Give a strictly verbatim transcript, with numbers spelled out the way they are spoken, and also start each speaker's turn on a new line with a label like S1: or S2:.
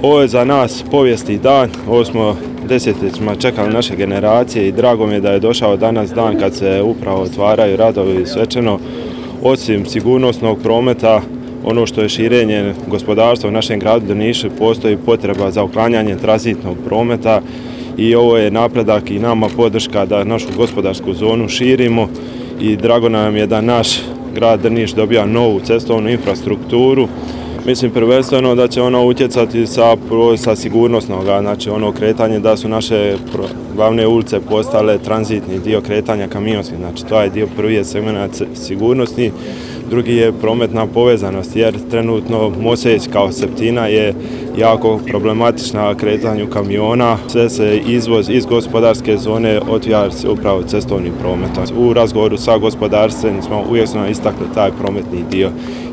S1: Ovo je za nas povijesni dan, ovo smo desetljećima čekali naše generacije i drago mi je da je došao danas dan kad se upravo otvaraju radovi svečano. Osim sigurnosnog prometa, ono što je širenje gospodarstva u našem gradu Drnišu, postoji potreba za uklanjanje tranzitnog prometa i ovo je napredak i nama podrška da našu gospodarsku zonu širimo i drago nam je da naš grad Drniš dobija novu cestovnu infrastrukturu. Mislim prvenstveno da će ono utjecati sa, sa sigurnosnog, znači ono kretanje da su naše glavne ulice postale tranzitni dio kretanja kamionskih, znači to je dio prvi je segment sigurnosti, drugi je prometna povezanost jer trenutno Moseć kao septina je jako problematična kretanju kamiona, sve se izvoz iz gospodarske zone otvara se upravo cestovnim prometom. U razgovoru sa gospodarstvenicima uvijek su nam istakli taj prometni dio